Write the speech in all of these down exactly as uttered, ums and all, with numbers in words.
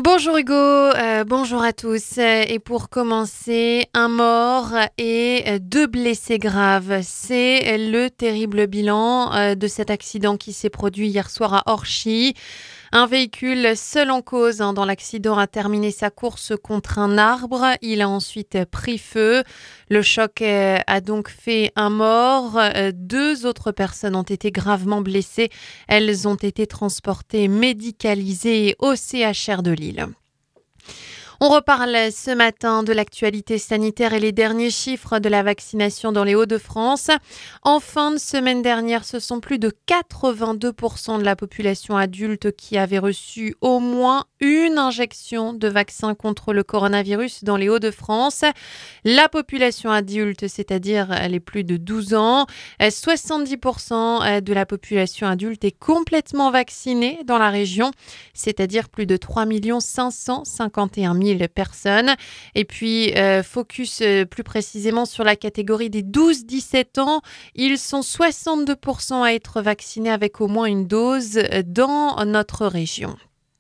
Bonjour Hugo, euh, bonjour à tous. Et pour commencer, un mort et deux blessés graves. C'est le terrible bilan euh, de cet accident qui s'est produit hier soir à Orchy. Un véhicule seul en cause hein, dans l'accident a terminé sa course contre un arbre. Il a ensuite pris feu. Le choc euh, a donc fait un mort. Euh, deux autres personnes ont été gravement blessées. Elles ont été transportées, médicalisées au C H R de Lille. On reparle ce matin de l'actualité sanitaire et les derniers chiffres de la vaccination dans les Hauts-de-France. En fin de semaine dernière, ce sont plus de quatre-vingt-deux pour cent de la population adulte qui avait reçu au moins une injection de vaccin contre le coronavirus dans les Hauts-de-France. La population adulte, c'est-à-dire les plus de douze ans, soixante-dix pour cent de la population adulte est complètement vaccinée dans la région, c'est-à-dire plus de trois millions cinq cent cinquante et un mille personnes. Et puis, euh, focus euh, plus précisément sur la catégorie des douze dix-sept ans. Ils sont soixante-deux pour cent à être vaccinés avec au moins une dose dans notre région.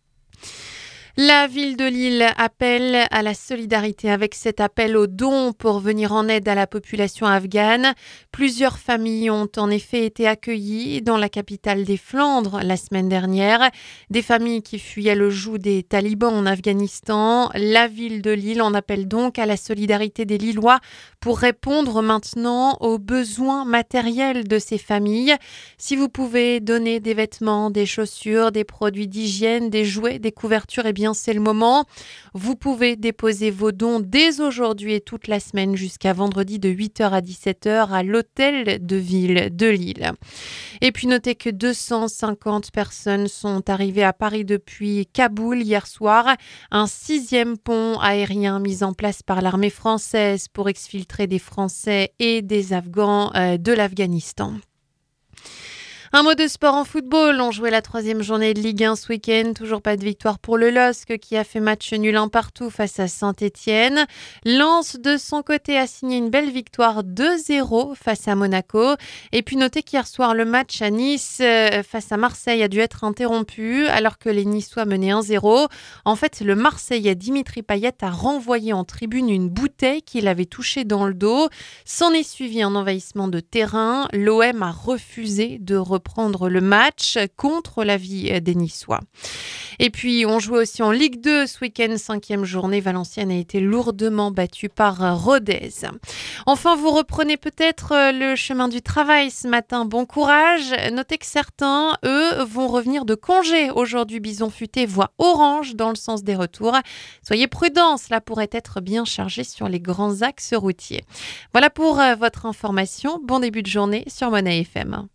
La ville de Lille appelle à la solidarité avec cet appel aux dons pour venir en aide à la population afghane. Plusieurs familles ont en effet été accueillies dans la capitale des Flandres la semaine dernière. Des familles qui fuyaient le joug des talibans en Afghanistan. La ville de Lille en appelle donc à la solidarité des Lillois pour répondre maintenant aux besoins matériels de ces familles. Si vous pouvez donner des vêtements, des chaussures, des produits d'hygiène, des jouets, des couvertures, et bien c'est le moment. Vous pouvez déposer vos dons dès aujourd'hui et toute la semaine jusqu'à vendredi de huit heures à dix-sept heures à l'hôtel de ville de Lille. Et puis notez que deux cent cinquante personnes sont arrivées à Paris depuis Kaboul hier soir. Un sixième pont aérien mis en place par l'armée française pour exfiltrer des Français et des Afghans euh, de l'Afghanistan. Un mot de sport en football. On jouait la troisième journée de Ligue un ce week-end. Toujours pas de victoire pour le L O S C qui a fait match nul un partout face à Saint-Étienne. Lens, de son côté, a signé une belle victoire deux zéro face à Monaco. Et puis notez qu'hier soir, le match à Nice euh, face à Marseille a dû être interrompu alors que les Niçois menaient un zéro. En fait, le Marseillais Dimitri Payet a renvoyé en tribune une bouteille qu'il avait touchée dans le dos. S'en est suivi un envahissement de terrain. L'O M a refusé de reprendre prendre le match contre l'avis des Niçois. Et puis, on jouait aussi en Ligue deux ce week-end, cinquième journée. Valenciennes a été lourdement battue par Rodez. Enfin, vous reprenez peut-être le chemin du travail ce matin. Bon courage. Notez que certains, eux, vont revenir de congé. Aujourd'hui, Bison Futé voit orange dans le sens des retours. Soyez prudents, cela pourrait être bien chargé sur les grands axes routiers. Voilà pour votre information. Bon début de journée sur Monnaie F M.